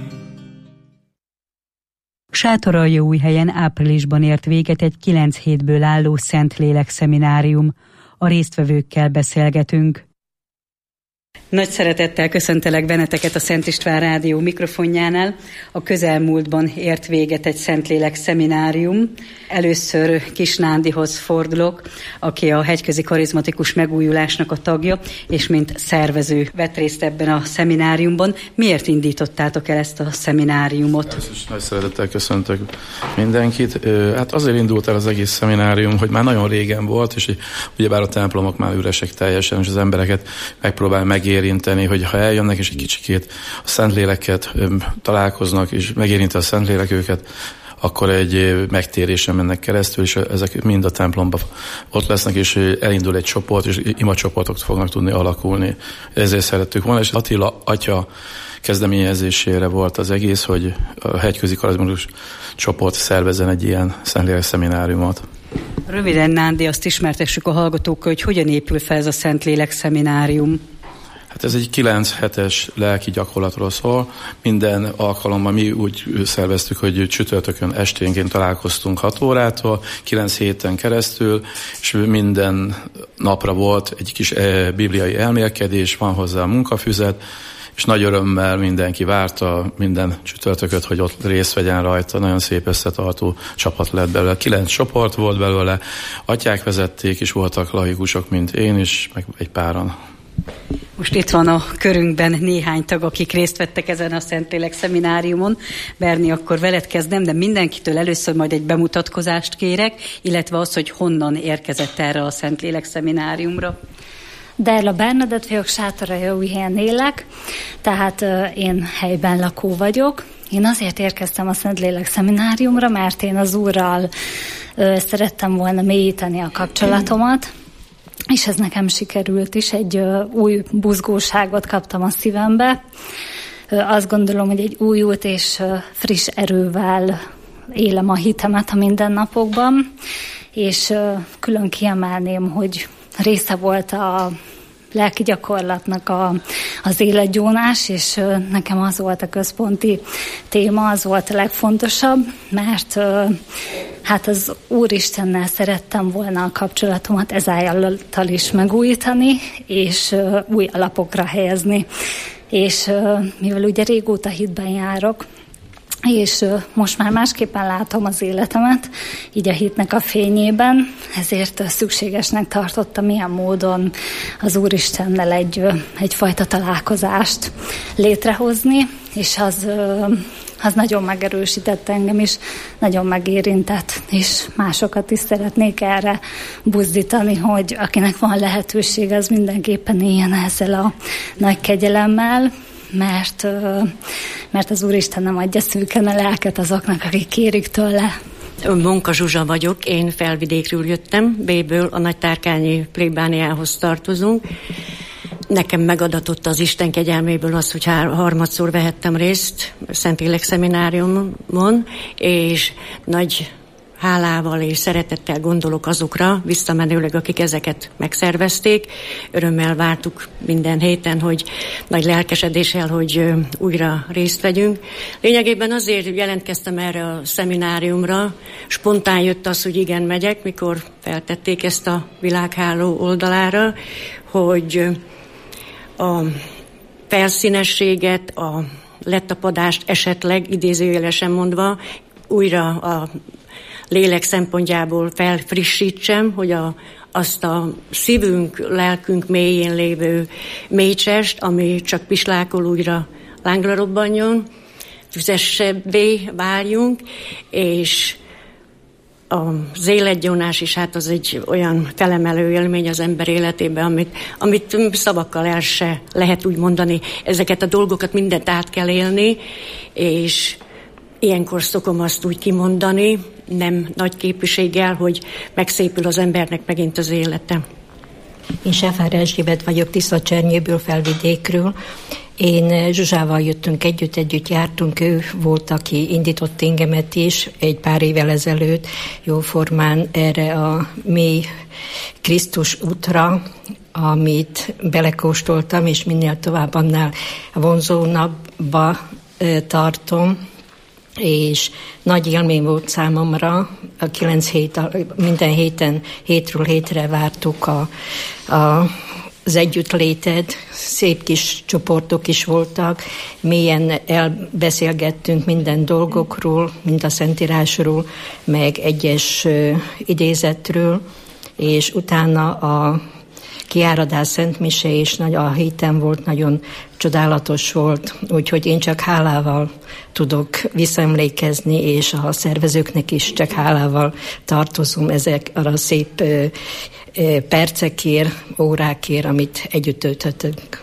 Sátoraljaújhelyen áprilisban ért véget egy kilenc hétből álló Szentlélek szeminárium. A résztvevőkkel beszélgetünk. Nagy szeretettel köszöntelek benneteket a Szent István Rádió mikrofonjánál. A közelmúltban ért véget egy Szentlélek szeminárium. Először Kis Nándihoz fordulok, aki a Hegyközi Karizmatikus Megújulásnak a tagja, és mint szervező vett részt ebben a szemináriumban. Miért indítottátok el ezt a szemináriumot? Először is nagy szeretettel köszöntök mindenkit. Hát azért indult el az egész szeminárium, hogy már nagyon régen volt, és ugyebár a templomok már üresek teljesen, és az embereket megpróbál megérinteni, hogy ha eljönnek, és egy kicsikét a Szentlélekkel találkoznak, és megérinti a Szentlélek őket, akkor egy megtérésen mennek keresztül, és ezek mind a templomban ott lesznek, és elindul egy csoport, és imacsoportok fognak tudni alakulni. Ezért szerettük volna, és Attila atya kezdeményezésére volt az egész, hogy a Hegyközi Karizmatikus csoport szervezzen egy ilyen Szentlélek szemináriumot. Röviden, Nándi, azt ismertessük a hallgatókkal, hogy hogyan épül fel ez a Szentlélek szeminárium. Hát ez egy kilenc hetes lelki gyakorlatról szól. Minden alkalommal mi úgy szerveztük, hogy csütörtökön esténként találkoztunk hat órától, kilenc héten keresztül, és minden napra volt egy kis bibliai elmélkedés, van hozzá a munkafüzet, és nagy örömmel mindenki várta minden csütörtököt, hogy ott részt vegyen rajta. Nagyon szép összetartó csapat lett belőle. Kilenc csoport volt belőle, atyák vezették, és voltak laikusok, mint én is, meg egy páran. Most itt van a körünkben néhány tag, akik részt vettek ezen a Szentlélek szemináriumon. Berni, akkor veled kezdem, de mindenkitől először majd egy bemutatkozást kérek, illetve az, hogy honnan érkezett erre a Szentlélek szemináriumra. Derla Bernadett vagyok, Sátoraljaújhelyen élek, tehát uh, én helyben lakó vagyok. Én azért érkeztem a Szentlélek szemináriumra, mert én az Úrral uh, szerettem volna mélyíteni a kapcsolatomat, és ez nekem sikerült is, egy uh, új buzgóságot kaptam a szívembe. Uh, azt gondolom, hogy egy új út és uh, friss erővel élem a hitemet a mindennapokban, és uh, külön kiemelném, hogy része volt a lelki gyakorlatnak a, az életgyónás, és uh, nekem az volt a központi téma, az volt a legfontosabb, mert uh, hát az Úristennel szerettem volna a kapcsolatomat ezáltal is megújítani, és uh, új alapokra helyezni. És uh, mivel ugye régóta hitben járok, és most már másképpen látom az életemet, így a hitnek a fényében, ezért szükségesnek tartottam ilyen módon az Úristennel egy, egyfajta találkozást létrehozni, és az, az nagyon megerősített engem is, nagyon megérintett, és másokat is szeretnék erre buzdítani, hogy akinek van lehetőség, az mindenképpen éljen ezzel a nagy kegyelemmel, mert, mert az Úristen nem adja szűken a lelket azoknak, akik kérik tőle. Monka Zsuzsa vagyok, én Felvidékről jöttem, B-ből a Nagytárkányi plébániához tartozunk. Nekem megadatott az Isten kegyelméből az, hogy harmadszor vehettem részt Szentlélek szemináriumon, és nagy hálával és szeretettel gondolok azokra visszamenőleg, akik ezeket megszervezték. Örömmel vártuk minden héten, hogy nagy lelkesedéssel, hogy újra részt vegyünk. Lényegében azért jelentkeztem erre a szemináriumra, spontán jött az, hogy igen, megyek, mikor feltették ezt a világháló oldalára, hogy a felszínességet, a letapadást esetleg idézőjelesen mondva újra a lélek szempontjából felfrissítsem, hogy a, azt a szívünk, lelkünk mélyén lévő mélycsest, ami csak pislákol, újra lángra robbanjon, tüzessebbé váljunk, és az életgyónás is, hát az egy olyan felemelő élmény az ember életében, amit, amit szavakkal el se lehet úgy mondani. Ezeket a dolgokat mindent át kell élni, és ilyenkor szokom azt úgy kimondani, nem nagy képviséggel, hogy megszépül az embernek megint az élete. Én Sáfár Erzsébet vagyok, Tiszacsernyéből, Felvidékről. Én Zsuzsával jöttünk együtt, együtt jártunk, ő volt, aki indított engemet is egy pár évvel ezelőtt, jóformán erre a mély Krisztus útra, amit belekóstoltam, és minél tovább annál vonzónabbba tartom, és nagy élmény volt számomra, a kilenc hét, minden héten, hétről hétre vártuk a, a, az együttléted, szép kis csoportok is voltak, mélyen elbeszélgettünk minden dolgokról, mint a Szentírásról, meg egyes uh, idézetről, és utána a kiáradás szentmise is nagy, a héten volt, nagyon csodálatos volt, úgyhogy én csak hálával tudok visszaemlékezni, és a szervezőknek is csak hálával tartozom ezek a szép ö, ö, percekért, órákért, amit együtt töltöttünk.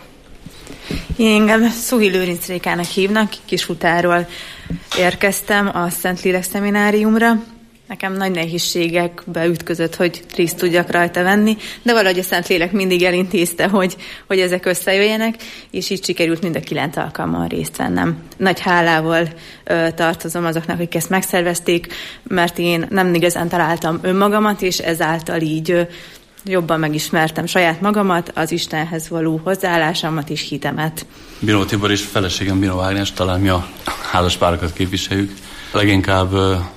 Én engem Szuhi Lőrinc Rékának hívnak, Kisfutáról érkeztem a Szentlélek szemináriumra. Nekem nagy nehézségekbe ütközött, hogy részt tudjak rajta venni, de valahogy a Szentlélek mindig elintézte, hogy, hogy ezek összejöjjenek, és így sikerült mind a kilenc alkalommal részt vennem. Nagy hálával ö, tartozom azoknak, akik ezt megszervezték, mert én nem igazán találtam önmagamat, és ezáltal így ö, jobban megismertem saját magamat, az Istenhez való hozzáállásomat és hitemet. Bíró Tibor és feleségem Bíró Ágnes, talán mi a házaspárokat képviseljük. Leginkább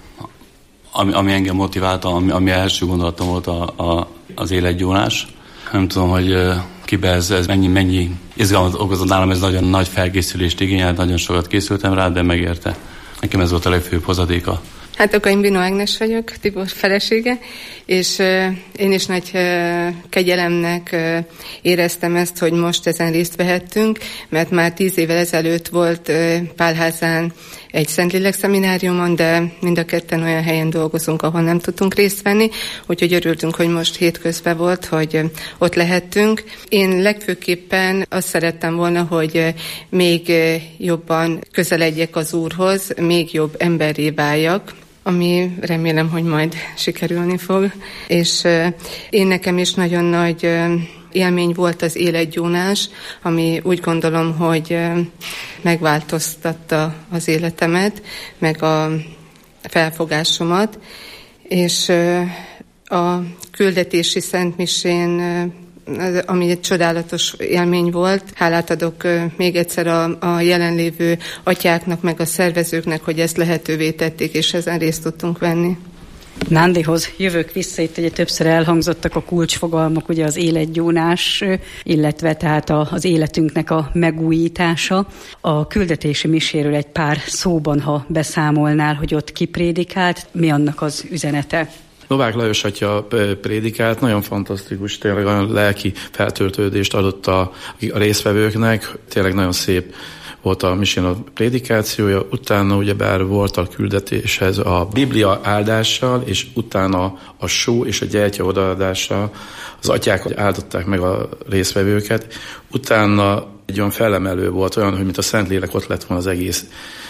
Ami, ami engem motiválta, ami, ami első gondolatom volt a, a, az életgyónás. Nem tudom, hogy uh, kibe ez, ez mennyi, mennyi izgalmat okozott nálam, ez nagyon nagy felkészülést igényelt, nagyon sokat készültem rá, de megérte. Nekem ez volt a legfőbb hozadéka. Hát akkor én Bino Ágnes vagyok, Tibor felesége, és uh, én is nagy uh, kegyelemnek uh, éreztem ezt, hogy most ezen részt vehettünk, mert már tíz évvel ezelőtt volt uh, Pálházán egy Szentlélek szemináriumon, de mind a ketten olyan helyen dolgozunk, ahol nem tudtunk részt venni, úgyhogy örültünk, hogy most hétközben volt, hogy uh, ott lehettünk. Én legfőképpen azt szerettem volna, hogy uh, még uh, jobban közeledjek az Úrhoz, még jobb emberré váljak, ami remélem, hogy majd sikerülni fog. És uh, én nekem is nagyon nagy uh, élmény volt az életgyónás, ami úgy gondolom, hogy uh, megváltoztatta az életemet, meg a felfogásomat, és uh, a küldetési szentmisén uh, ami egy csodálatos élmény volt. Hálát adok még egyszer a, a jelenlévő atyáknak, meg a szervezőknek, hogy ezt lehetővé tették, és ezen részt tudtunk venni. Nándihoz jövök vissza, itt ugye többször elhangzottak a kulcsfogalmak, ugye az életgyónás, illetve tehát a, az életünknek a megújítása. A küldetési miséről egy pár szóban, ha beszámolnál, hogy ott ki prédikált, mi annak az üzenete? Novák Lajos atya prédikált, nagyon fantasztikus, tényleg olyan lelki feltöltődést adott a, a résztvevőknek, tényleg nagyon szép volt a misén a prédikációja, utána ugyebár volt a küldetéshez a Biblia áldással, és utána a só és a gyertya odaadással az atyák áldották meg a résztvevőket, utána egy olyan felemelő volt, olyan, hogy mint a Szentlélek ott lett volna az egész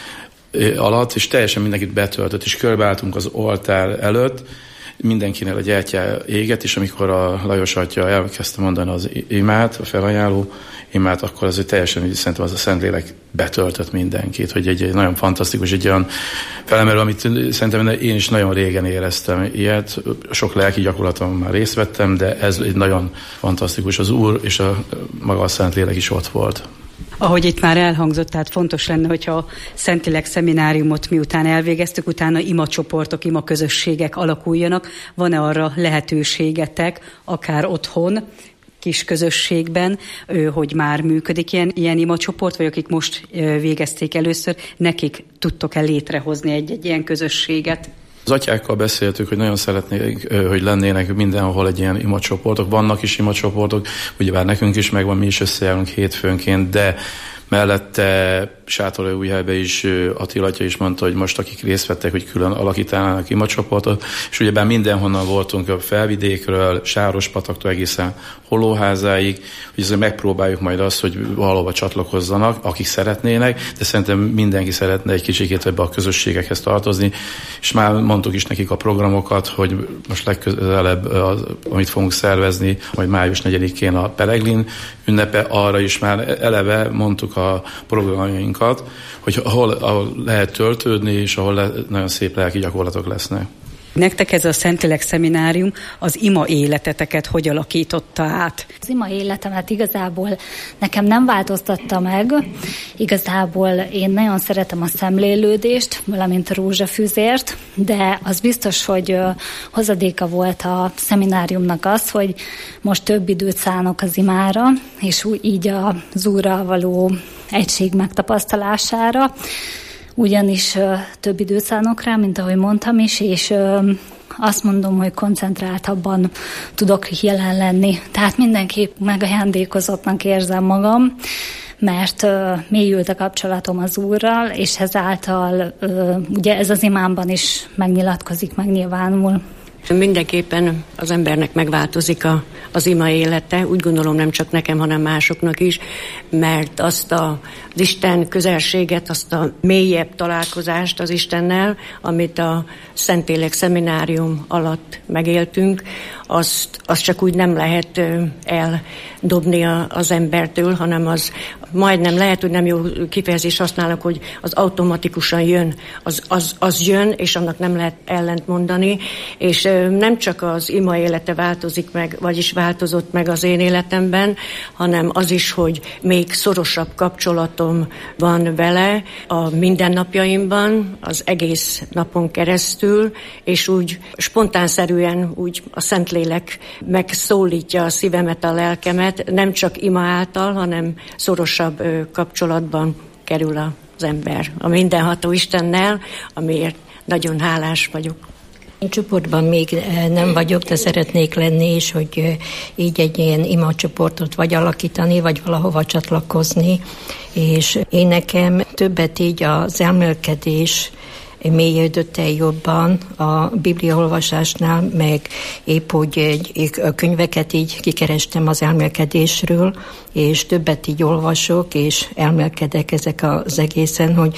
alatt, és teljesen mindenkit betöltött, és körbeálltunk az oltár előtt, mindenkinek a gyertya éget, és amikor a Lajos atya elkezdte mondani az imát, a felajánló imát, akkor azért teljesen, szerintem az a Szentlélek betöltött mindenkit, hogy egy, egy nagyon fantasztikus, egy olyan felemelő, amit szerintem én is nagyon régen éreztem ilyet, sok lelki gyakorlaton már részt vettem, de ez egy nagyon fantasztikus, az Úr és a maga a Szentlélek is ott volt. Ahogy itt már elhangzott, tehát fontos lenne, hogyha a Szentlélek szemináriumot miután elvégeztük, utána imacsoportok, imaközösségek alakuljanak. Van-e arra lehetőségetek, akár otthon, kis közösségben, hogy már működik ilyen, ilyen imacsoport, vagy akik most végezték először, nekik tudtok-e létrehozni egy-egy ilyen közösséget? Az atyákkal beszéltük, hogy nagyon szeretnék, hogy lennének mindenhol egy ilyen imacsoportok. Vannak is imacsoportok, ugyebár nekünk is megvan, mi is összejárunk hétfőnként, de mellette Sátoraljaújhelybe is Attila atya is mondta, hogy most akik részt vettek, hogy külön alakítanának imacsoportot, és ugyebár mindenhonnan voltunk a Felvidékről, Sárospataktól egészen Hollóházáig, hogy azért megpróbáljuk majd azt, hogy valahova csatlakozzanak, akik szeretnének, de szerintem mindenki szeretne egy kicsikét ebbe a közösségekhez tartozni, és már mondtuk is nekik a programokat, hogy most legközelebb, az, amit fogunk szervezni, majd május negyedikén a Pereglin ünnepe, arra is már eleve mondtuk a programjainkat, hogy ahol, ahol lehet töltődni, és ahol le, nagyon szép lelki gyakorlatok lesznek. Nektek ez a Szentlélek szeminárium az ima életeteket hogy alakította át? Az ima életemet igazából nekem nem változtatta meg. Igazából én nagyon szeretem a szemlélődést, valamint a rózsafűzért, de az biztos, hogy hozadéka volt a szemináriumnak az, hogy most több időt szánok az imára, és így az Úrral való egység megtapasztalására. Ugyanis uh, több időt szánok rá, mint ahogy mondtam is, és uh, azt mondom, hogy koncentráltabban tudok jelen lenni. Tehát mindenképp megajándékozottnak érzem magam, mert uh, mélyült a kapcsolatom az Úrral, és ezáltal uh, ugye ez az imámban is megnyilatkozik, megnyilvánul. Mindenképpen az embernek megváltozik a, az ima élete, úgy gondolom nem csak nekem, hanem másoknak is, mert azt a, az Isten közelséget, azt a mélyebb találkozást az Istennel, amit a Szentlélek szeminárium alatt megéltünk, azt, azt csak úgy nem lehet eldobni a, az embertől, hanem az majdnem lehet, hogy nem jó kifejezést használok, hogy az automatikusan jön, az, az, az jön, és annak nem lehet ellent mondani, és nem csak az ima élete változik meg, vagyis változott meg az én életemben, hanem az is, hogy még szorosabb kapcsolatom van vele a mindennapjaimban, az egész napon keresztül, és úgy spontánszerűen úgy a Szentlélek megszólítja a szívemet, a lelkemet, nem csak ima által, hanem szorosabb kapcsolatban kerül az ember a mindenható Istennel, amiért nagyon hálás vagyok. Én csoportban még nem vagyok, de szeretnék lenni is, hogy így egy ilyen imacsoportot vagy alakítani, vagy valahova csatlakozni. És én nekem többet így az elmélkedés mélyődött el jobban a bibliaolvasásnál, meg épp, hogy egy, a könyveket így kikerestem az elmélkedésről, és többet így olvasok, és elmélkedek ezek az egészen, hogy,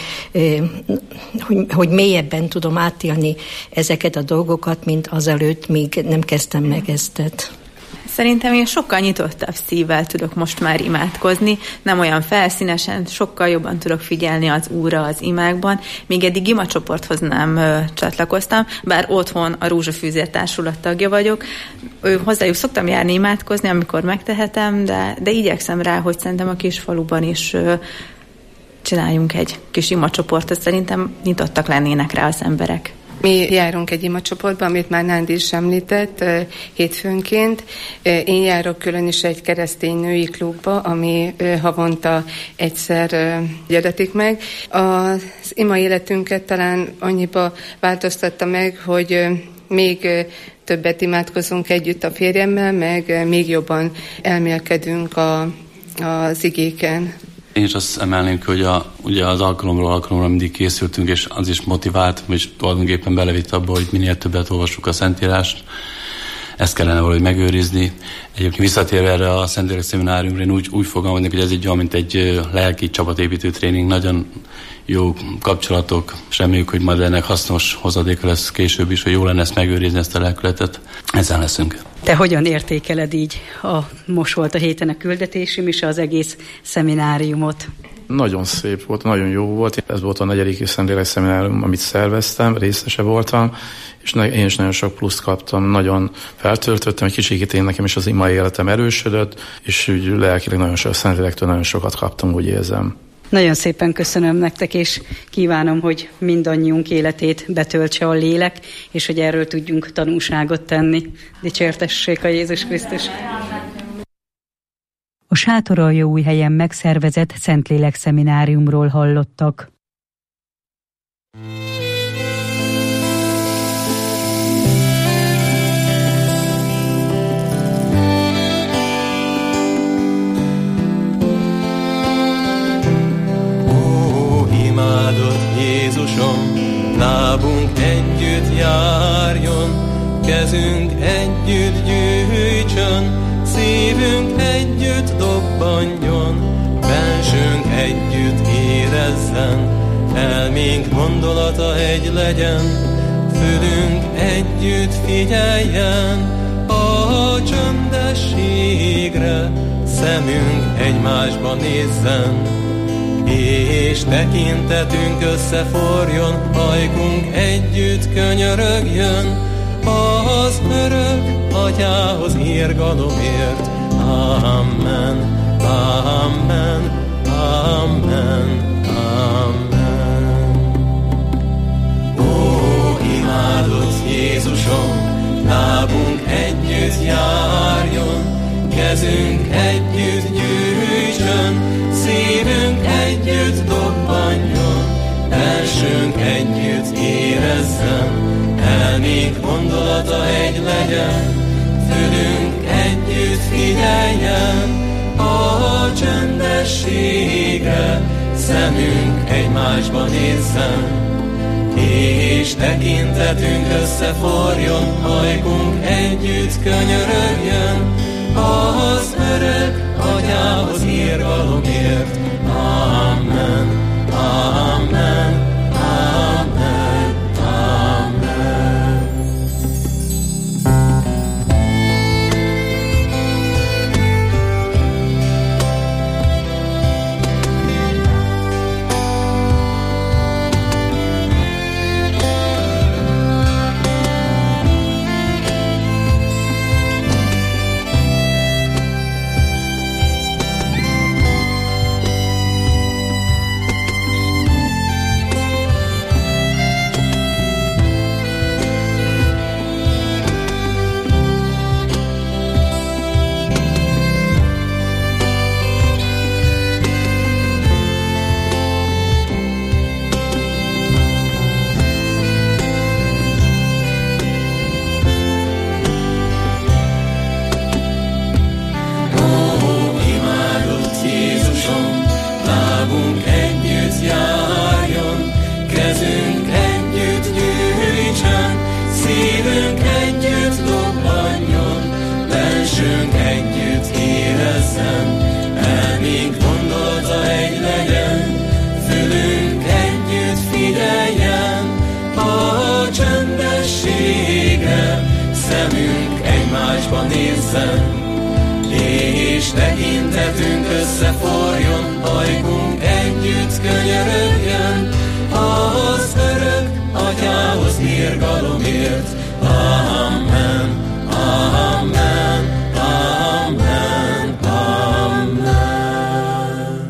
hogy, hogy mélyebben tudom átélni ezeket a dolgokat, mint azelőtt, míg nem kezdtem meg ezt. Szerintem én sokkal nyitottabb szívvel tudok most már imádkozni, nem olyan felszínesen, sokkal jobban tudok figyelni az Úrra az imákban. Még eddig imacsoporthoz nem ö, csatlakoztam, bár otthon a Rózsafűzér Társulat tagja vagyok. Ő, hozzájuk szoktam járni imádkozni, amikor megtehetem, de, de igyekszem rá, hogy szerintem a kis faluban is ö, csináljunk egy kis imacsoportot. Szerintem nyitottak lennének rá az emberek. Mi járunk egy imacsoportba, amit már Nándi is említett, hétfőnként. Én járok külön is egy keresztény női klubba, ami havonta egyszer adatik meg. Az ima életünket talán annyiba változtatta meg, hogy még többet imádkozunk együtt a férjemmel, meg még jobban elmélkedünk a, az igéken. Én is azt emelném, hogy a, ugye az alkalomról alkalomra mindig készültünk, és az is motivált, és tulajdonképpen belevitt abba, hogy minél többet olvassuk a Szentírást. Ezt kellene valahogy megőrizni. Egyébként visszatérve erre a Szentlélek szemináriumra, én úgy, úgy fogalmaznék, hogy ez egy olyan, mint egy lelki csapatépítő tréning, nagyon jó kapcsolatok, és reméljük, hogy majd ennek hasznos hozadéka lesz később is, hogy jó lenne ezt megőrizni, ezt a lelkületet. Ezen leszünk. Te hogyan értékeled így, a, most volt a héten a küldetésünk is, az egész szemináriumot? Nagyon szép volt, nagyon jó volt. Ez volt a negyedik Szentlélek szeminárium, amit szerveztem, részese voltam, és én is nagyon sok pluszt kaptam, nagyon feltöltöttem, egy kicsit én nekem is az ima életem erősödött, és úgy lelkileg nagyon sok, Szentlélektől nagyon sokat kaptam, úgy érzem. Nagyon szépen köszönöm nektek, és kívánom, hogy mindannyiunk életét betöltse a lélek, és hogy erről tudjunk tanúságot tenni. Dicsértessék a Jézus Krisztus! A Sátoraljaújhelyen megszervezett Szentlélek szemináriumról hallottak. Imádott Jézusom, lábunk együtt járjon, kezünk együtt gyűjtsön, szívünk együtt dobbanjon, bensőnk együtt érezzen, elménk gondolata egy legyen, fülünk együtt figyeljen a csöndességre, szemünk egymásba nézzen, és tekintetünk összeforjon, ajkunk együtt könyörögjön, az örök Atyához irgalomért. Amen, amen, amen, amen. Ó, imádott Jézusom, lábunk együtt járjon, kezünk együtt gyűjtsön, szívünk együtt dobbanjon, bensőnk együtt érezzen, elménk gondolata egy legyen, fülünk együtt figyeljen a csendességre, szemünk egymásba nézzen, és tekintetünk összeforjon, ajkunk együtt könyörögjön, az örök Atyához irgalomért. Amen, amen, amen, amen. És tekintetünk összeforjon, ajkunk együtt könyörögjön, az örök Atyához irgalomért. Amen, amen, amen, amen.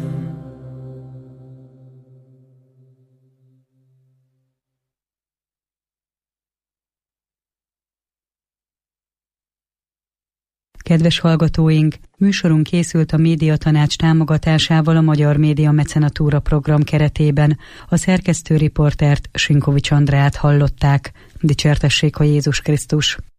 Kedves hallgatóink, műsorunk készült a Médiatanács támogatásával a Magyar Média Mecenatúra program keretében. A szerkesztő riportert, Sinkovics Andrát hallották. Dicsértessék a Jézus Krisztus!